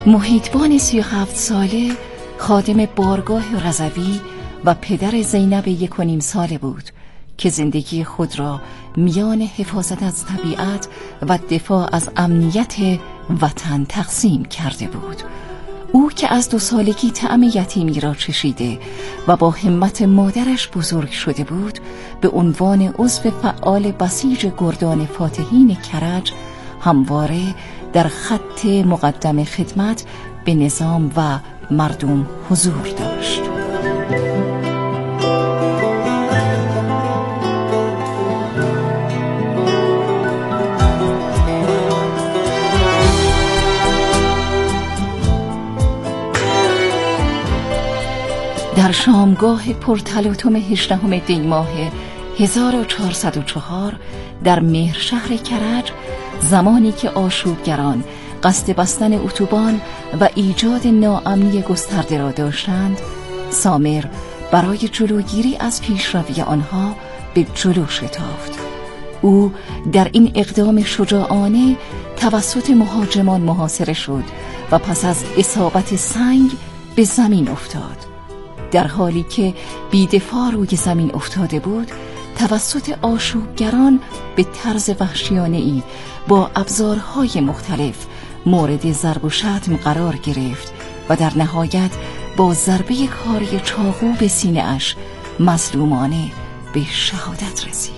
محیطبان 37 ساله خادم بارگاه رضوی و پدر زینب 1.5 ساله بود که زندگی خود را میان حفاظت از طبیعت و دفاع از امنیت وطن تقسیم کرده بود. او که از 2 سالگی طعم یتیمی را چشیده و با همت مادرش بزرگ شده بود، به عنوان عضو فعال بسیج گردان فاتحین کرج همواره در خط مقدم خدمت به نظام و مردم حضور داشت. در شامگاه پرتلاطم 18 دی ماه 1404 در مهر شهر کرج، زمانی که آشوبگران قصد بستن اتوبان و ایجاد ناامنی گسترده را داشتند، سامر برای جلوگیری از پیشروی آنها به جلو شتافت. او در این اقدام شجاعانه توسط مهاجمان محاصره شد و پس از اصابت سنگ به زمین افتاد. در حالی که بی‌دفاع روی زمین افتاده بود، توسط آشوبگران به طرز وحشیانه‌ای با ابزارهای مختلف مورد ضرب و شتم قرار گرفت و در نهایت با ضربه کاری چاقو به سینه اش مظلومانه به شهادت رسید.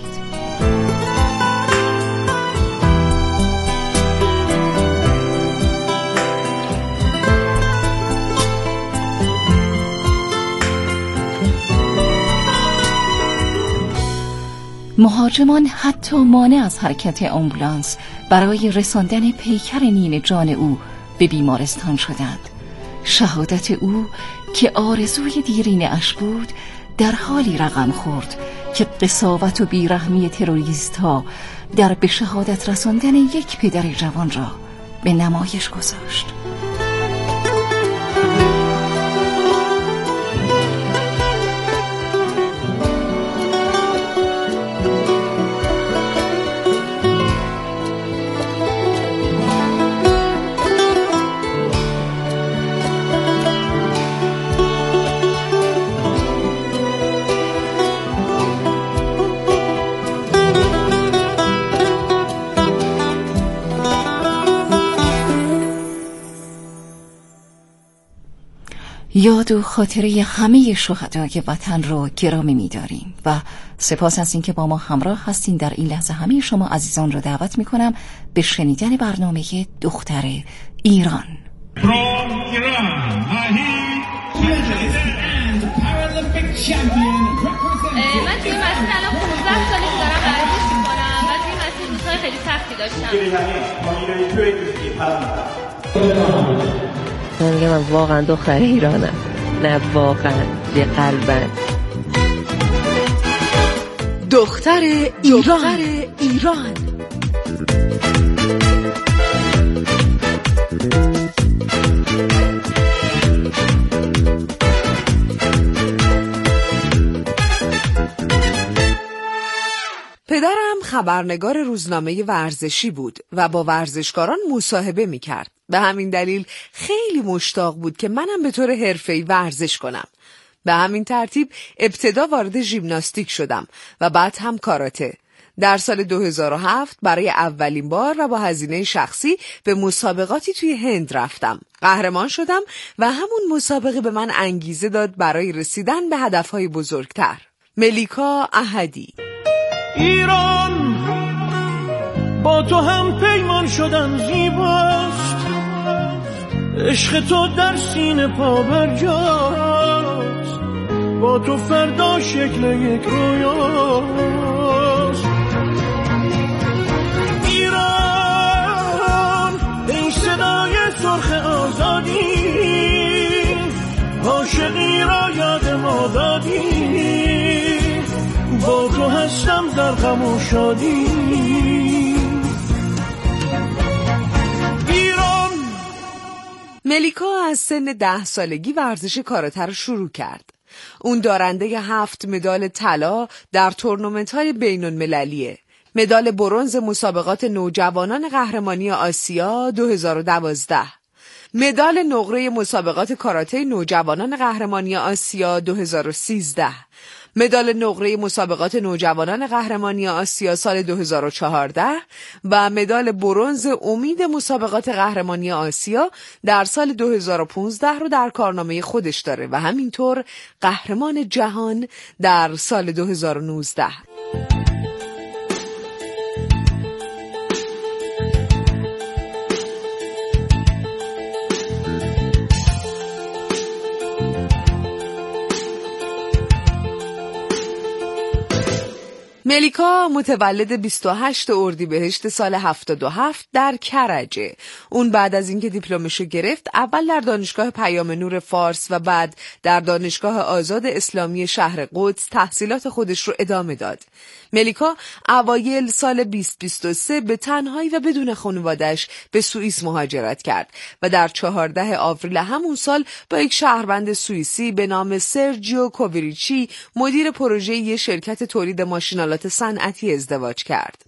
مهاجمان حتی مانع از حرکت آمبولانس برای رساندن پیکر نیمه جان او به بیمارستان شدند. شهادت او که آرزوی دیرینه اش بود در حالی رقم خورد که قساوت و بیرحمی تروریست ها در به شهادت رساندن یک پدر جوان را به نمایش گذاشت. یاد و خاطره همه شهدای وطن رو گرامی می‌داریم و سپاس از اینکه با ما همراه هستین. در این لحظه همه شما عزیزان رو دعوت می‌کنم به شنیدن برنامه دختر ایران. من توی مسیر الان 15 ساله که دارم ورزش می‌کنم و توی مسیر روزهای خیلی سختی داشتم. من میگم من واقعا دختر ایرانم، نه واقعا به قلبم. دختر ایران. پدرم خبرنگار روزنامه ورزشی بود و با ورزشکاران مصاحبه می‌کرد. به همین دلیل خیلی مشتاق بود که منم به طور حرفه‌ای ورزش کنم. به همین ترتیب ابتدا وارد ژیمناستیک شدم و بعد هم کاراته. در سال 2007 برای اولین بار و با هزینه شخصی به مسابقاتی توی هند رفتم. قهرمان شدم و همون مسابقه به من انگیزه داد برای رسیدن به هدفهای بزرگتر. ملیکا احدی. ایران با تو هم پیمان شدن زیباست، عشق تو در سینه پا برجاست، با تو فردا شکل یک رویاست. ایران ای صدای سرخ آزادی، عاشقی را یاد ما دادی، با تو هستم در غم و شادی. ملیکا از سن 10 سالگی ورزش کاراته رو شروع کرد. اون دارنده 7 مدال طلا در تورنمنت‌های بین‌المللیه. مدال برنز مسابقات نوجوانان قهرمانی آسیا 2012. مدال نقره مسابقات کاراته نوجوانان قهرمانی آسیا 2013، مدال نقره مسابقات نوجوانان قهرمانی آسیا سال 2014 و مدال برنز امید مسابقات قهرمانی آسیا در سال 2015 رو در کارنامه خودش داره و همینطور قهرمان جهان در سال 2019. ملیکا متولد 28 اردیبهشت سال 77 در کرجه. اون بعد از اینکه دیپلمشو گرفت اول در دانشگاه پیام نور فارس و بعد در دانشگاه آزاد اسلامی شهر قدس تحصیلات خودش رو ادامه داد. ملیکا اوایل سال 2023 به تنهایی و بدون خانواده‌اش به سوئیس مهاجرت کرد و در 14 آوریل همون سال با یک شهروند سوئیسی به نام سرجیو کووریچی مدیر پروژه یک شرکت تولید ماشین‌آلات صنعتی ازدواج کرد.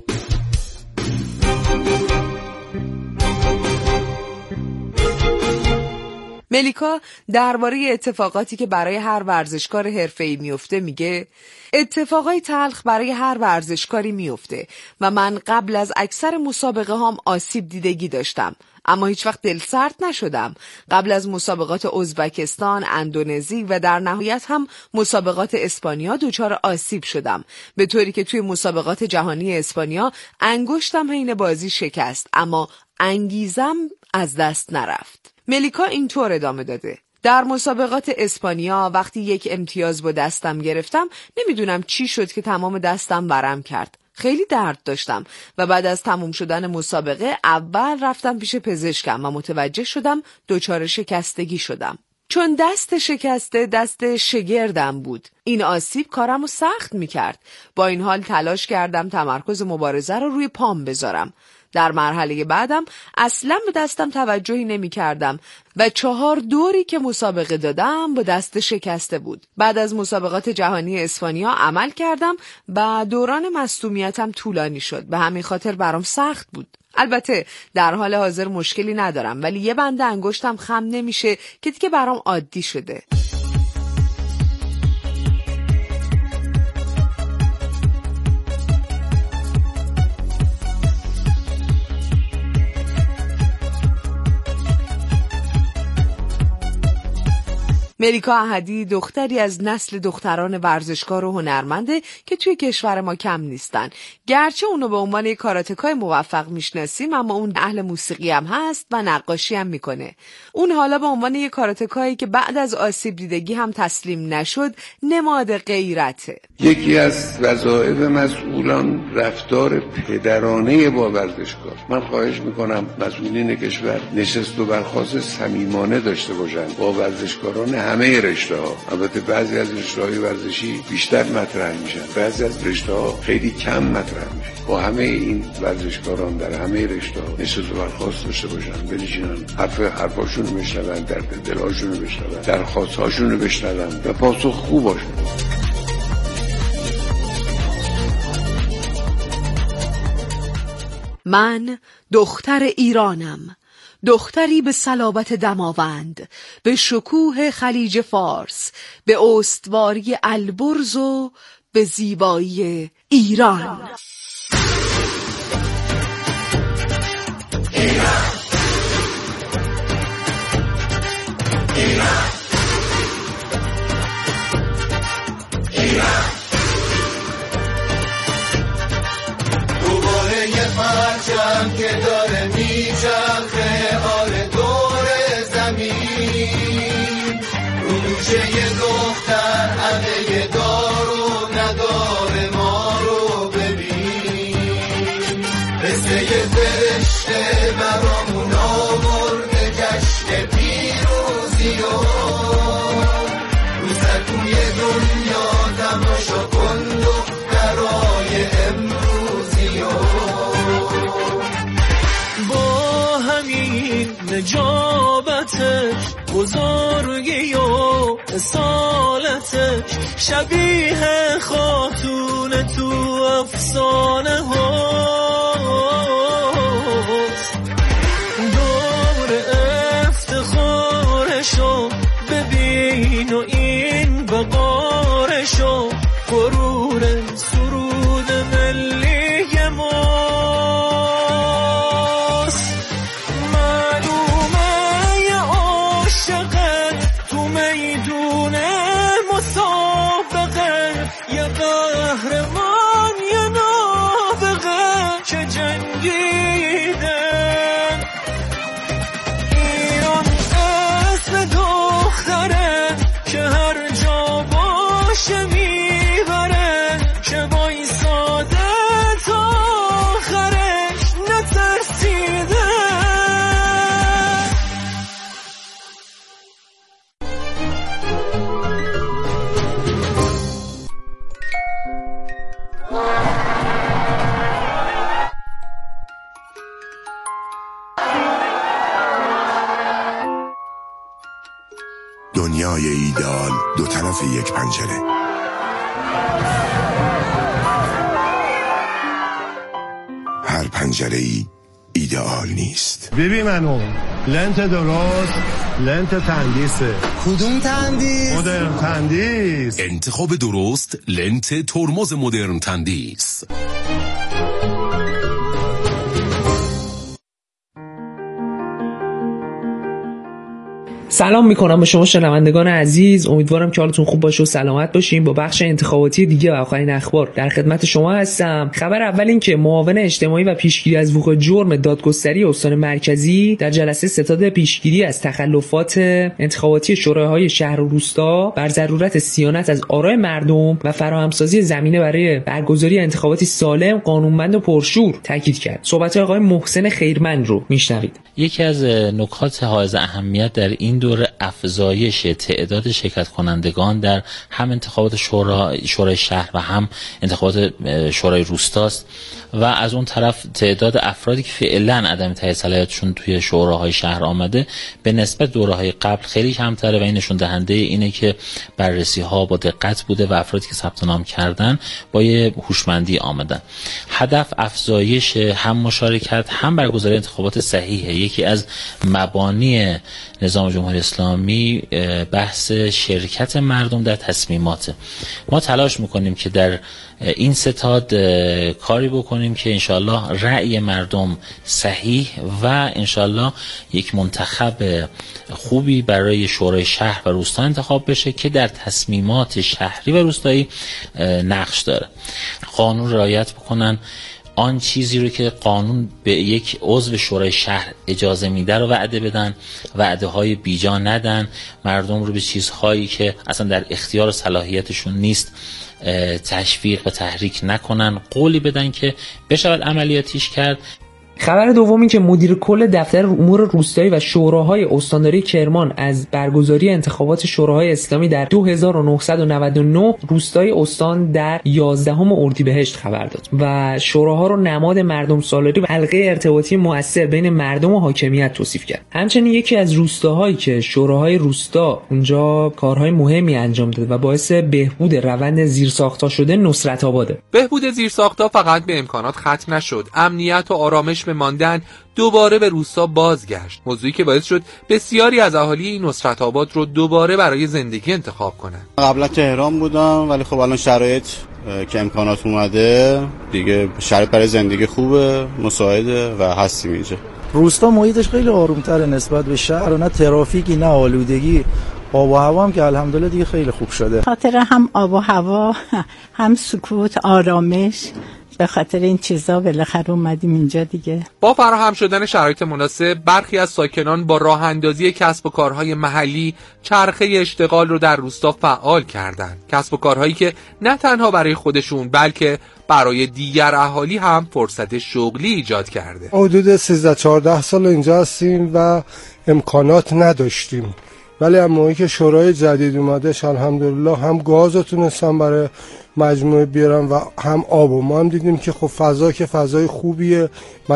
ملیکا درباره اتفاقاتی که برای هر ورزشکار حرفه‌ای میفته میگه اتفاقای تلخ برای هر ورزشکاری میفته و من قبل از اکثر مسابقه هام آسیب دیدگی داشتم اما هیچ وقت دلسرد نشدم. قبل از مسابقات ازبکستان، اندونزی و در نهایت هم مسابقات اسپانیا دچار آسیب شدم، به طوری که توی مسابقات جهانی اسپانیا انگشتم حین بازی شکست اما انگیزم از دست نرفت. ملیکا اینطور ادامه داده: در مسابقات اسپانیا وقتی یک امتیاز با دستم گرفتم نمیدونم چی شد که تمام دستم ورم کرد. خیلی درد داشتم و بعد از تموم شدن مسابقه اول رفتم پیش پزشکم و متوجه شدم دچار شکستگی شدم. چون دست شکسته دست شگردم بود. این آسیب کارمو سخت میکرد. با این حال تلاش کردم تمرکز مبارزه رو روی پام بذارم. در مرحله بعدم اصلا به دستم توجهی نمی کردم و 4 دوری که مسابقه دادم با دست شکسته بود. بعد از مسابقات جهانی اسپانیا عمل کردم و دوران مصدومیتم طولانی شد. به همین خاطر برام سخت بود. البته در حال حاضر مشکلی ندارم ولی یه بند انگشتم خم نمیشه که دیگه برام عادی شده. ملیکا احدی دختری از نسل دختران ورزشکار و هنرمنده که توی کشور ما کم نیستن. گرچه اونو به عنوان یک کاراتکای موفق میشناسیم اما اون اهل موسیقی هم هست و نقاشی هم میکنه. اون حالا به عنوان یک کاراتکایی که بعد از آسیب دیدگی هم تسلیم نشد نماد غیرته. یکی از وظایف مسئولان رفتار پدرانه با ورزشکار. من خواهش میکنم مسئولین کشور نشست و برخاست صمیمانه داشته باشند با ورزشکاران همه رشته‌ها. البته بعضی از رشته‌های ورزشی بیشتر مطرح میشن، بعضی از رشته‌ها خیلی کم مطرح میشن. با همه این ورزشکاران در همه رشته‌ها نشست و برخاست داشته باشن، بنشینن حرفاشون رو بشنون، درد دلاشون رو بشنون، درخواست‌هاشون رو بشنون و پاسخ خوب باشه. من دختر ایرانم، دختری به صلابت دماوند، به شکوه خلیج فارس، به استواری البرز و به زیبایی ایران. دوباره یه پرچم که داره میچرخه آره دور زمین، رو دوشه یه دختر عده دارو نداره ما رو ببین، مثل یه فرشته برامون آورده جشن پیروزی و رو سکوی دنیا تماشا کن دخترای امروزی و با همین نجابتش بزرگی و اصالتش شبیه خاتون تو افسانه هاست، دور دنیای ایدئال دو طرف یک پنجره. هر پنجره‌ای ایدئال نیست. ببین منو لنت درست، لنت تندیسه. کدوم تندیس؟ مدرن تندیس. انتخاب درست، لنت ترمز مدرن تندیس. سلام میکنم به شما شنوندگان عزیز، امیدوارم که حالتون خوب باشه و سلامت باشین. با بخش انتخاباتی دیگه و آخرین اخبار در خدمت شما هستم. خبر اول این که معاون اجتماعی و پیشگیری از وقوع جرم دادگستری استان مرکزی در جلسه ستاد پیشگیری از تخلفات انتخاباتی شورای‌های شهر و روستا بر ضرورت صیانت از آراء مردم و فراهمسازی زمینه برای برگزاری انتخاباتی سالم، قانونمند و پرشور تاکید کرد. صحبت آقای محسن خیرمند رو میشنوید. یکی از نکات حائز اهمیت در این دوره افزایش تعداد شرکت کنندگان در هم انتخابات شورای شهر و هم انتخابات شورای روستاست و از اون طرف تعداد افرادی که فعلا عدم تایید صلاحیتشون توی شوراهای شهر آمده به نسبت دوره‌های قبل خیلی کمتره و این نشون دهنده اینه که بررسی ها با دقت بوده و افرادی که ثبت نام کردن با یه هوشمندی آمدن. هدف افزایش هم مشارکت هم برگزاری انتخابات صحیحه. یکی از مبانی نظام جمهوری اسلامی بحث شرکت مردم در تصمیمات. ما تلاش میکنیم که در این ستاد کاری بکنیم که انشالله رأی مردم صحیح و انشالله یک منتخب خوبی برای شورای شهر و روستا انتخاب بشه که در تصمیمات شهری و روستایی نقش داره. قانون رعایت بکنن، آن چیزی رو که قانون به یک عضو شورای شهر اجازه میده رو وعده بدن، وعده های بیجا ندن، مردم رو به چیزهایی که اصلا در اختیار و صلاحیتشون نیست تشویق و تحریک نکنن، قولی بدن که بشود عملیاتیش کرد. خبر دوم این که مدیر کل دفتر امور روستایی و شوراهای استانداری کرمان از برگزاری انتخابات شوراهای اسلامی در 2999 روستای استان در 11 اردیبهشت خبر داد و شوراها رو نماد مردم سالاری و حلقه ارتباطی مؤثر بین مردم و حاکمیت توصیف کرد. همچنین یکی از روستاهایی که شوراهای روستا اونجا کارهای مهمی انجام داد و باعث بهبود روند زیرساخت‌ها شده نصرت آباده. بهبود زیرساخت‌ها فقط به امکانات ختم نشد، امنیت و آرامش به ماندن دوباره به روستا بازگشت، موضوعی که باعث شد بسیاری از اهالی نصرت آباد رو دوباره برای زندگی انتخاب کنن. قبلا تهران بودم ولی خب الان شرایط که امکانات اومده دیگه، شرایط برای زندگی خوبه، مساعده و هستیم اینجا. روستا محیطش خیلی آرومتره نسبت به شهر، نه ترافیکی نه آلودگی، آب و هوا هم که الحمدلله دیگه خیلی خوب شده. خاطر هم آب و هوا هم سکوت، آرامش، به خاطر این چیزا بالاخره اومدیم اینجا دیگه. با فراهم شدن شرایط مناسب برخی از ساکنان با راه اندازی کسب و کارهای محلی چرخه اشتغال رو در روستا فعال کردند. کسب و کارهایی که نه تنها برای خودشون بلکه برای دیگر اهالی هم فرصت شغلی ایجاد کرده. حدود 13-14 سال اینجا هستیم و امکانات نداشتیم، ولی موقعی که شورای جدید اومدش الحمدلله هم گاز رو تونستم برای مجموعه بیارم و هم آب و ما هم دیدیم که خب فضا که فضای خوبیه،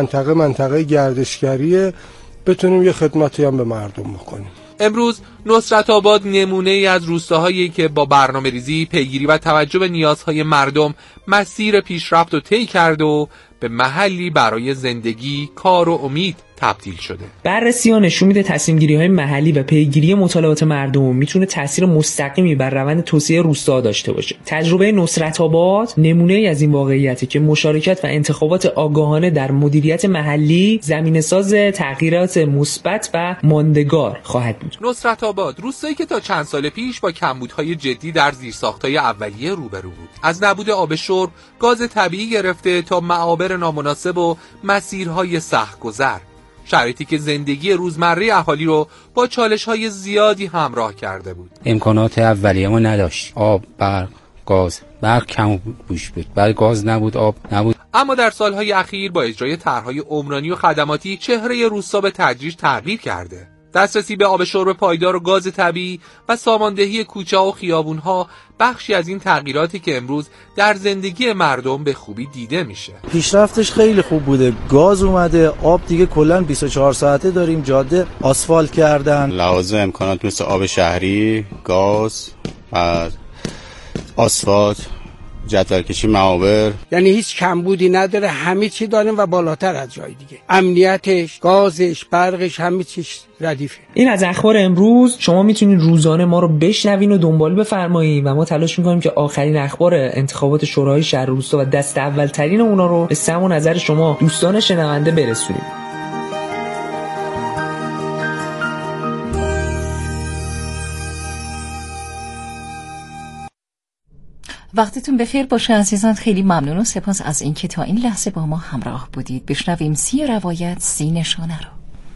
منطقه گردشگریه، بتونیم یه خدمتی هم به مردم بکنیم. امروز نصرت آباد نمونه ای از روستاهایی که با برنامه‌ریزی، پیگیری و توجه به نیازهای مردم مسیر پیشرفت رو طی کرد و به محلی برای زندگی، کار و امید تبدیل شده. بررسی‌ها نشون میده تصمیم‌گیری‌های محلی و پیگیری مطالبات مردم میتونه تاثیر مستقیمی بر روند توسعه روستا داشته باشه. تجربه نصرت آباد نمونه‌ای از این واقعیته که مشارکت و انتخابات آگاهانه در مدیریت محلی زمینه‌ساز تغییرات مثبت و ماندگار خواهد بود. نصرت آباد روستایی که تا چند سال پیش با کمبودهای جدی در زیرساخت‌های اولیه روبرو بود. از نبود آب شرب، گاز طبیعی گرفته تا معابر نامناسب و مسیرهای سخت‌گذر، شرایطی که زندگی روزمره اهالی رو با چالش‌های زیادی همراه کرده بود. امکانات اولیه ما نداشت، آب، برق، گاز. برق کم بوش بود، بعد گاز نبود، آب نبود. اما در سالهای اخیر با اجرای طرح‌های عمرانی و خدماتی چهره روستا به تدریج تغییر کرده. دسترسی به آب شرب پایدار و گاز طبیعی و ساماندهی کوچه‌ها و خیابون‌ها بخشی از این تغییراتی که امروز در زندگی مردم به خوبی دیده میشه. پیشرفتش خیلی خوب بوده. گاز اومده، آب دیگه کلاً 24 ساعته داریم، جاده آسفالت کردن. لحاظ امکانات مثل آب شهری، گاز و آسفالت، جدولکشی معابر، یعنی هیچ کمبودی نداره، همه چی داریم و بالاتر از جای دیگه. امنیتش، گازش، برقش، همه چیش ردیفه. این از اخبار امروز. شما میتونید روزانه ما رو بشنوین و دنبال بفرمایید و ما تلاش میکنیم که آخرین اخبار انتخابات شورای شهر و روستا و دست اولترین اونا رو به سمع و نظر شما دوستان شنونده برسونیم. وقتتون بخیر باشه عزیزان. خیلی ممنون و سپاس از اینکه تا این لحظه با ما همراه بودید. بشنویم 30 روایت 30 نشانه رو.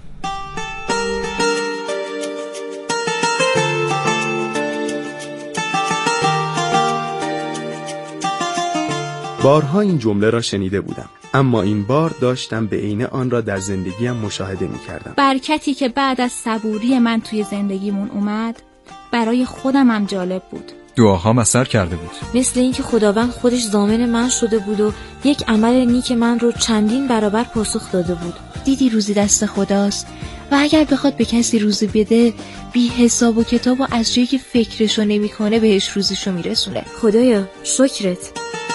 بارها این جمله را شنیده بودم، اما این بار داشتم به عینه آن را در زندگیم مشاهده می کردم. برکتی که بعد از صبوری من توی زندگیمون اومد برای خودم هم جالب بود. دعاهام اثر کرده بود. مثل اینکه خداوند خودش ضامن من شده بود و یک عمل نیک من رو چندین برابر پاسخ داده بود. دیدی روزی دست خداست و اگر بخواد به کسی روزی بده بی حساب و کتاب و از جایی که فکرشو نمیکنه بهش روزیشو میرسونه. خدایا شکرت.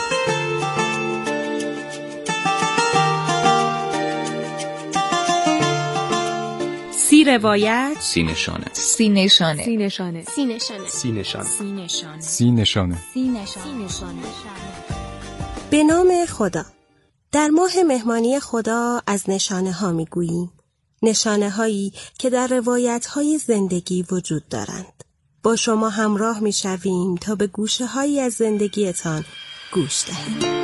سی روایت 30 نشانه. 30 نشانه. 30 نشانه. 30 نشانه. 30 نشانه. 30 نشانه. 30 نشانه. 30 نشانه. به نام خدا. در ماه مهمانی خدا از نشانه ها می گوییم. نشانه هایی که در روایت های زندگی وجود دارند. با شما همراه می شویم تا به گوشه هایی از زندگیتان گوش دهیم.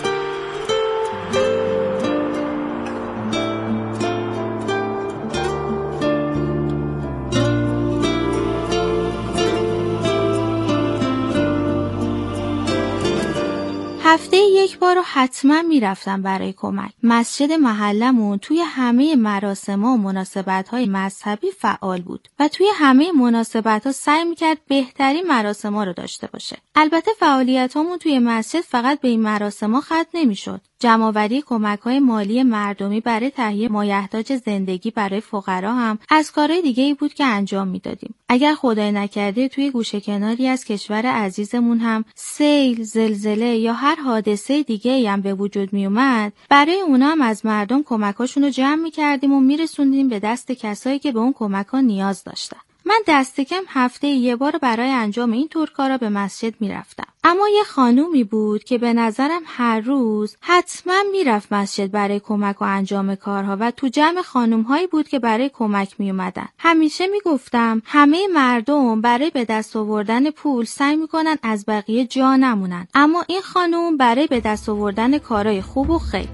هفته یک بار رو حتما میرفتم برای کمک. مسجد محلمون توی همه مراسم‌ها و مناسبت‌های مذهبی فعال بود و توی همه مناسبت‌ها سعی می‌کرد بهترین مراسم‌ها رو داشته باشه. البته فعالیتامون توی مسجد فقط به این مراسم‌ها ختم نمی‌شد. جمع‌آوری کمک‌های مالی مردمی برای تهیه مایحتاج زندگی برای فقرا هم از کارهای دیگه‌ای بود که انجام میدادیم. اگر خدای نکرده توی گوشه کناری از کشور عزیزمون هم سیل، زلزله یا هر حادثه دیگه‌ای هم به وجود می اومد، برای اونا هم از مردم کمکاشون رو جمع می‌کردیم و میرسوندیم به دست کسایی که به اون کمک‌ها نیاز داشتن. من دست کم هفته یه بار برای انجام این طور کارا به مسجد میرفتم. اما یه خانومی بود که به نظرم هر روز حتما میرفت مسجد برای کمک و انجام کارها و تو جمع خانوم‌هایی بود که برای کمک می اومدن. همیشه میگفتم همه مردم برای به دست آوردن پول سعی میکنن از بقیه جا نمونن، اما این خانوم برای به دست آوردن کارهای خوب و خیر.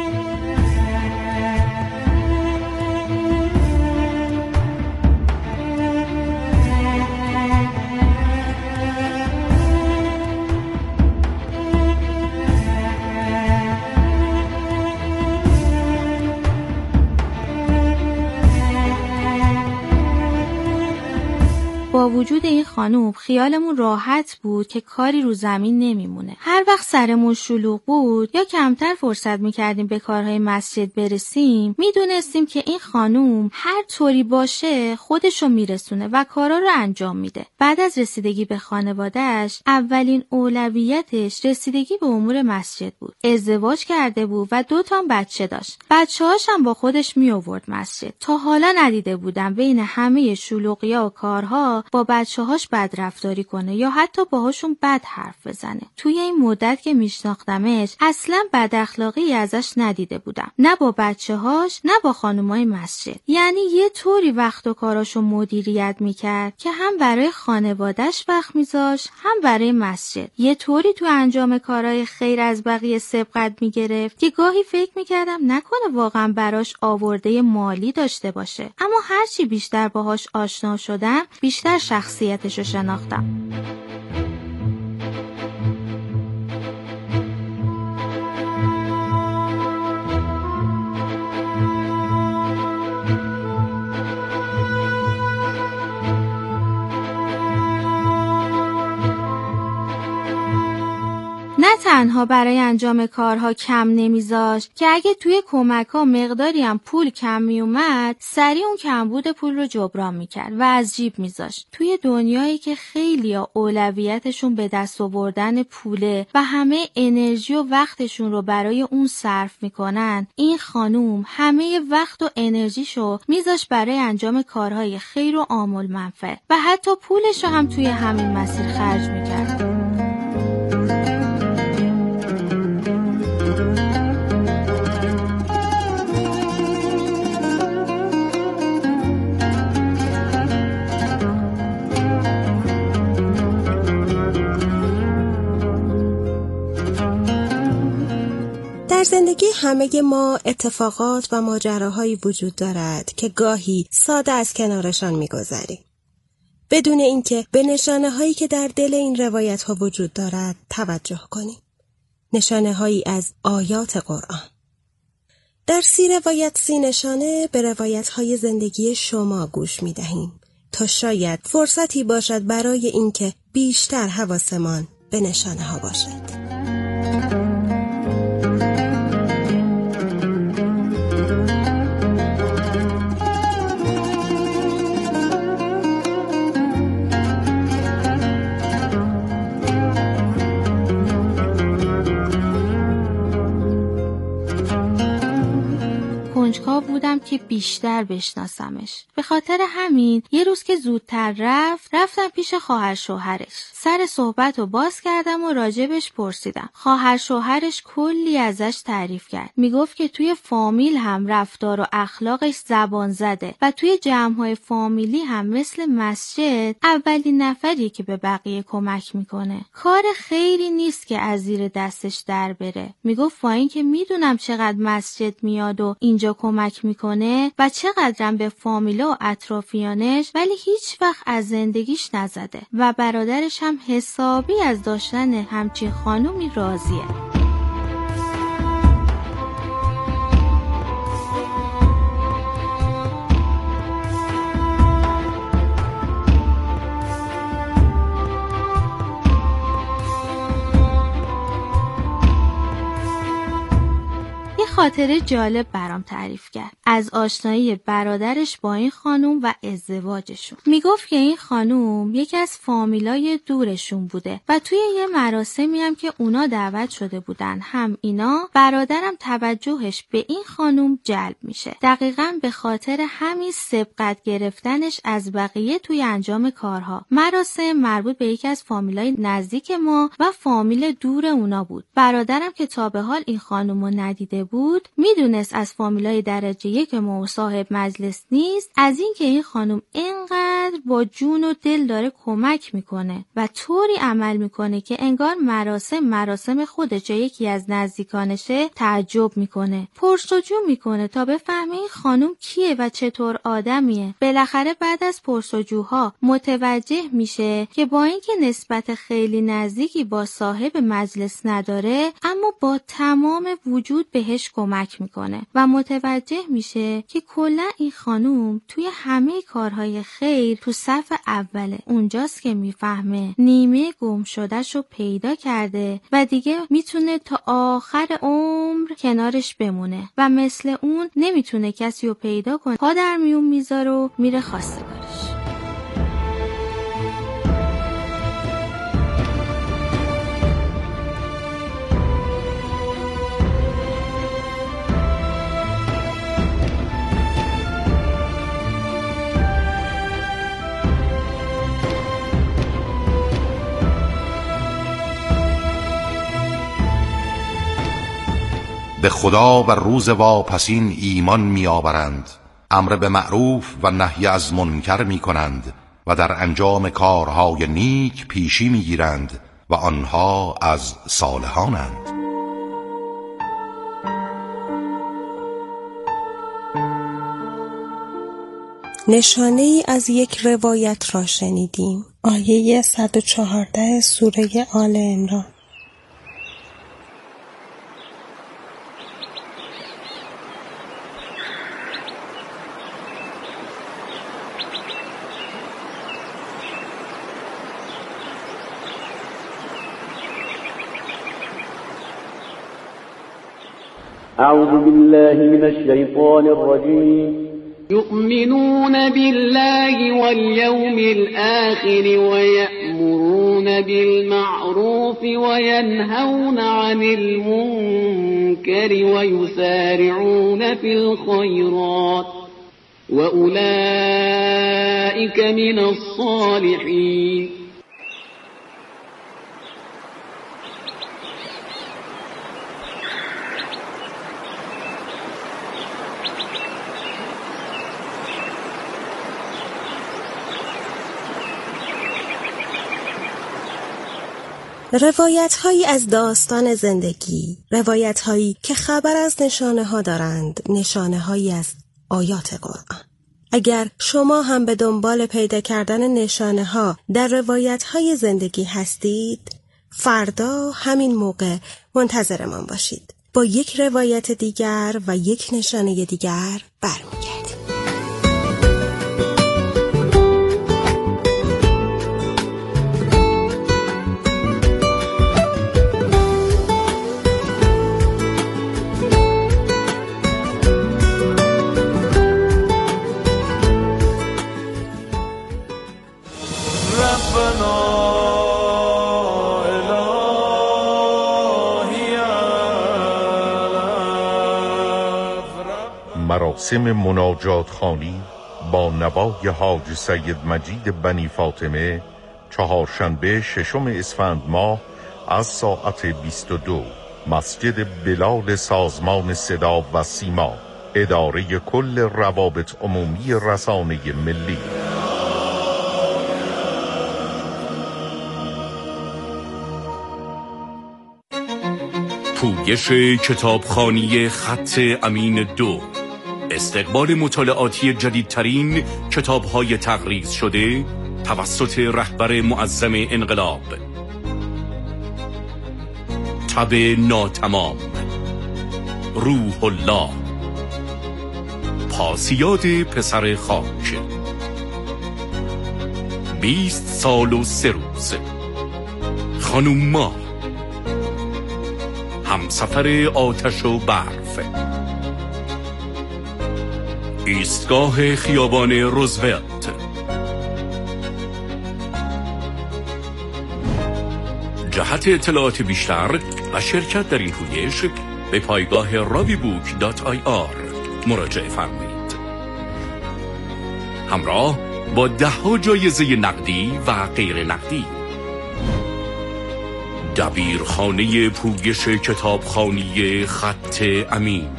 با وجود این خانوم خیالمون راحت بود که کاری رو زمین نمیمونه. هر وقت سرمون شلوغ بود یا کمتر فرصت میکردیم به کارهای مسجد برسیم، میدونستیم که این خانوم هر طوری باشه خودشو میرسونه و کارا رو انجام میده. بعد از رسیدگی به خانواده‌اش اولین اولویتش رسیدگی به امور مسجد بود. ازدواج کرده بود و 2 بچه داشت. بچه‌هاش هم با خودش میآورد مسجد. تا حالا ندیده بودم بین همه شلوغی‌ها و کارها با بچه‌هاش بدرفتاری کنه یا حتی باهاشون بد حرف بزنه. توی این مدت که میشناختمش اصلا بد اخلاقی ازش ندیده بودم، نه با بچه‌هاش نه با خانمای مسجد. یعنی یه طوری وقت و کاراشو مدیریت میکرد که هم برای خانواده‌اش وقت میذاشت هم برای مسجد. یه طوری تو انجام کارهای خیر از بقیه سبقت میگرفت که گاهی فکر میکردم نکنه واقعا براش آورده مالی داشته باشه. اما هرچی بیشتر باهاش آشنا شدم بیشتر شخصیتشو شناختم. تنها برای انجام کارها کم نمیذاشت که اگه توی کمک‌ها مقداری هم پول کم میومد سریع اون کمبود پول رو جبران میکرد و از جیب میذاشت. توی دنیایی که خیلیا اولویتشون به دست آوردن پوله و همه انرژی و وقتشون رو برای اون صرف میکنن، این خانوم همه وقت و انرژیشو میذاشت برای انجام کارهای خیر و عامل منفع و حتی پولش رو هم توی همین مسیر خرج میکرد. در زندگی همه ما اتفاقات و ماجراهایی وجود دارد که گاهی ساده از کنارشان می‌گذریم بدون اینکه به نشانه‌هایی که در دل این روایت‌ها وجود دارد توجه کنیم. نشانه‌هایی از آیات قرآن. در 30 روایت 30 نشانه به روایت‌های زندگی شما گوش می‌دهیم تا شاید فرصتی باشد برای اینکه بیشتر حواسمان به نشانه‌ها باشد. کنجکاو بودم که بیشتر بشناسمش. به خاطر همین یه روز که زودتر رفتم پیش خواهر شوهرش. سر صحبت رو باز کردم و راجبش پرسیدم. خواهر شوهرش کلی ازش تعریف کرد. میگفت که توی فامیل هم رفتار و اخلاقش زبان زده و توی جمع‌های فامیلی هم مثل مسجد اولین نفری که به بقیه کمک میکنه. کار خیری نیست که از زیر دستش در بره. میگفت با این که میدونم چقدر مسجد میاد و اینجا کمک میکنه و چقدرم به فامیلا و اطرافیانش، ولی هیچ وقت از زندگیش نزده و برادرش هم حسابی از داشتن همچین خانومی راضیه. خاطره جالب برام تعریف کرد از آشنایی برادرش با این خانوم و ازدواجشون. میگفت که این خانوم یکی از فامیلای دورشون بوده و توی یه مراسمی هم که اونا دعوت شده بودن هم اینا، برادرم توجهش به این خانوم جلب میشه. دقیقاً به خاطر همین سبقت گرفتنش از بقیه توی انجام کارها. مراسم مربوط به یکی از فامیلای نزدیک ما و فامیل دور اونا بود. برادرم که تا به حال این خانومو ندیده بود میدونست از فامیلای درجه 1 ما صاحب مجلس نیست، از این که این خانم اینقدر با جون و دل داره کمک میکنه و طوری عمل میکنه که انگار مراسم خودش یکی از نزدیکانشه تعجب میکنه. پرسجو میکنه تا بفهمه این خانم کیه و چطور آدمیه. بالاخره بعد از پرسجوها متوجه میشه که با اینکه نسبت خیلی نزدیکی با صاحب مجلس نداره، اما با تمام وجود بهش کمک میکنه و متوجه میشه که کلا این خانوم توی همه کارهای خیر تو صف اوله. اونجاست که میفهمه نیمه گم شدهشو پیدا کرده و دیگه میتونه تا آخر عمر کنارش بمونه و مثل اون نمیتونه کسی رو پیدا کنه. پا در میون میذاره و میره خواستگارش. به خدا و روز واپسین ایمان می آورند، امر به معروف و نهی از منکر می کنند و در انجام کارهای نیک پیشی می گیرند و آنها از صالحانند. نشانه ای از یک روایت را شنیدیم. آیه 114 سوره آل عمران. اعوذ بالله من الشیطان الرجیم. يؤمنون بالله واليوم الآخر ويأمرون بالمعروف وينهون عن المنكر ويسارعون في الخيرات وأولئك من الصالحين. روایت هایی از داستان زندگی، روایت هایی که خبر از نشانه ها دارند، نشانه هایی از آیات قرآن. اگر شما هم به دنبال پیدا کردن نشانه ها در روایت های زندگی هستید، فردا همین موقع منتظرمان باشید. با یک روایت دیگر و یک نشانه دیگر برمیگردیم. مراسم مناجات خوانی با نوای حاج سید مجید بنی فاطمه چهارشنبه 6 اسفند ماه از ساعت 22 مسجد بلال سازمان صدا و سیما، اداره کل روابط عمومی رسانه ملی. پویش کتابخوانی خط امین 2، استقبال مطالعاتی جدیدترین کتاب‌های تقریض شده توسط رهبر معظم انقلاب. تب ناتمام، روح الله، پاسیاد پسر خاک، 20 سال و 3 روز، خانم ما، همسفر آتش و برف، ایستگاه خیابان روزولت، جهت اطلاعات بیشتر و شرکت در این پویش به پایگاه ravibook.ir مراجعه فرمایید. همراه با 10 جایزه نقدی و غیر نقدی. دبیرخانه پویش کتابخوانی خط امین.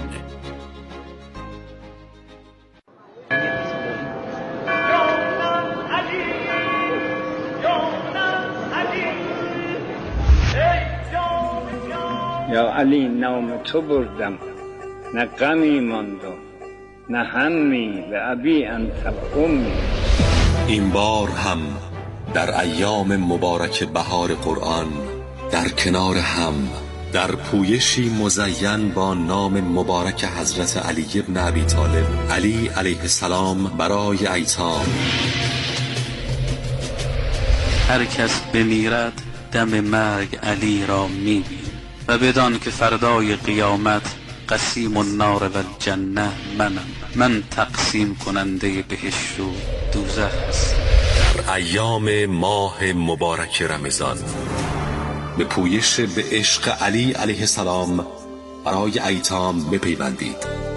یا علی نام تو بردم، نه غمی ماند و نه همی، به ابی انت امی. این بار هم در ایام مبارک بهار قرآن در کنار هم در پویشی مزین با نام مبارک حضرت علی ابن ابی طالب علی علیه السلام برای ایتام. هر کس بمیرد دم مرگ علی را میبین و بدان که فردای قیامت قسیم النار و الجنه من تقسیم کننده بهشت و دوزخ هستم. در ایام ماه مبارک رمضان به پویش به عشق علی علیه السلام برای ایتام بپیوندید.